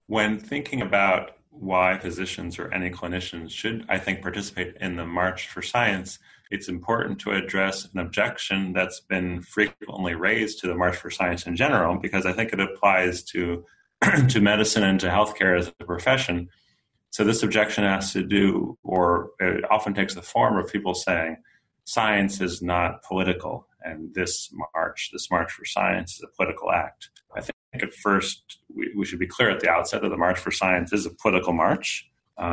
When thinking about why physicians or any clinicians should, I think, participate in the March for Science, it's important to address an objection that's been frequently raised to the March for Science in general, because I think it applies to to medicine and to healthcare as a profession. So this objection has to do, or it often takes the form of people saying, science is not political, and this March for Science is a political act. I think at first we should be clear at the outset that the March for Science is a political march.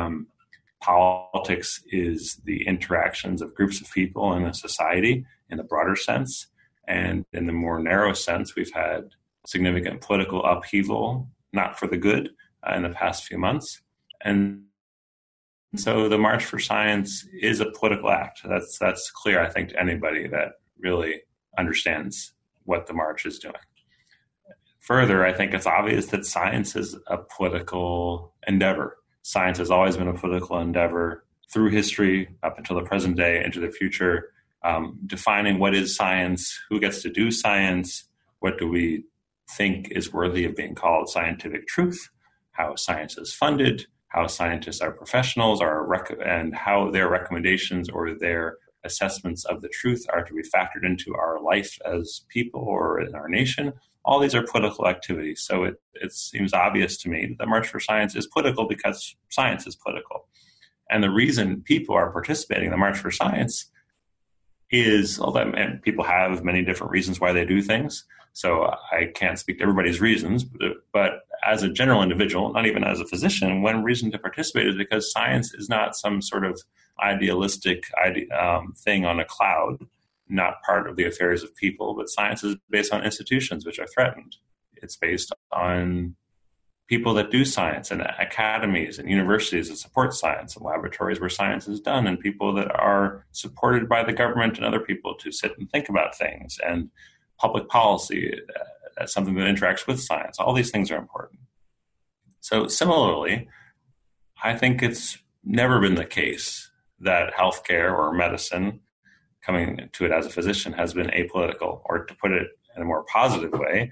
Politics is the interactions of groups of people in a society in the broader sense. And in the more narrow sense, we've had significant political upheaval, not for the good, in the past few months. And so the March for Science is a political act. That's clear, I think, to anybody that really understands what the march is doing. Further, I think it's obvious that science is a political endeavor. Science has always been a political endeavor through history up until the present day, into the future, defining what is science, who gets to do science, what do we think is worthy of being called scientific truth, how science is funded, how scientists are professionals and how their recommendations or their assessments of the truth are to be factored into our life as people or in our nation. All these are political activities. So it seems obvious to me that the March for Science is political because science is political. And the reason people are participating in the March for Science is, and people have many different reasons why they do things. So I can't speak to everybody's reasons, but as a general individual, not even as a physician, one reason to participate is because science is not some sort of idealistic thing on a cloud, not part of the affairs of people, but science is based on institutions which are threatened. It's based on people that do science and academies and universities that support science and laboratories where science is done and people that are supported by the government and other people to sit and think about things and public policy as something that interacts with science. All these things are important. So similarly, I think it's never been the case that healthcare or medicine, coming to it as a physician, has been apolitical, or to put it in a more positive way,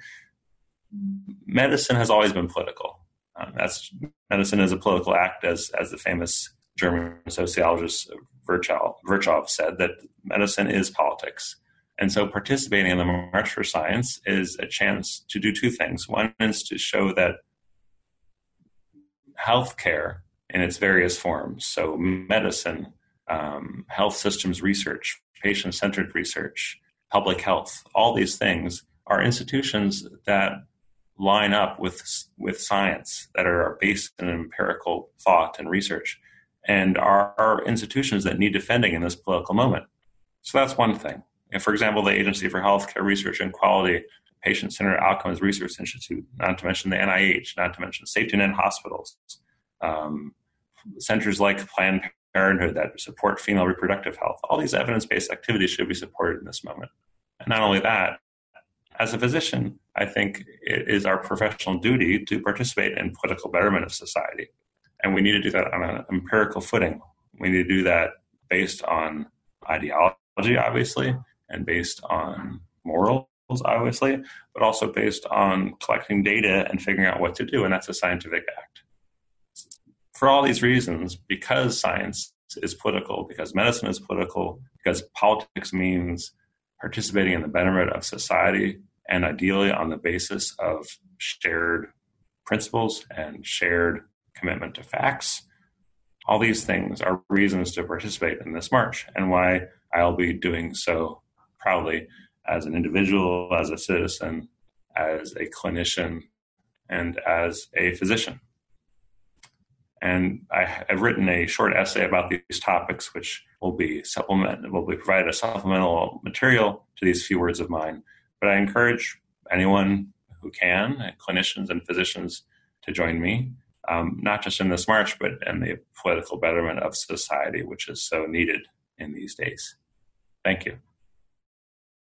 medicine has always been political. Medicine is a political act, as the famous German sociologist Virchow said, that medicine is politics. And so participating in the March for Science is a chance to do two things. One is to show that healthcare in its various forms, so medicine, health systems research, patient-centered research, public health, all these things are institutions that line up with science, that are based in empirical thought and research, and are institutions that need defending in this political moment. So that's one thing. And for example, the Agency for Healthcare Research and Quality, Patient-Centered Outcomes Research Institute, not to mention the NIH, not to mention Safety Net Hospitals, centers like Planned Parenthood that support female reproductive health. All these evidence-based activities should be supported in this moment. And not only that, as a physician, I think it is our professional duty to participate in political betterment of society. And we need to do that on an empirical footing. We need to do that based on ideology, obviously, and based on morals, obviously, but also based on collecting data and figuring out what to do. And that's a scientific act. For all these reasons, because science is political, because medicine is political, because politics means participating in the betterment of society, and ideally on the basis of shared principles and shared commitment to facts, all these things are reasons to participate in this march, and why I'll be doing so proudly as an individual, as a citizen, as a clinician, and as a physician. And I've written a short essay about these topics, which will provide a supplemental material to these few words of mine. But I encourage anyone who can, clinicians and physicians, to join me, not just in this march, but in the political betterment of society, which is so needed in these days. Thank you.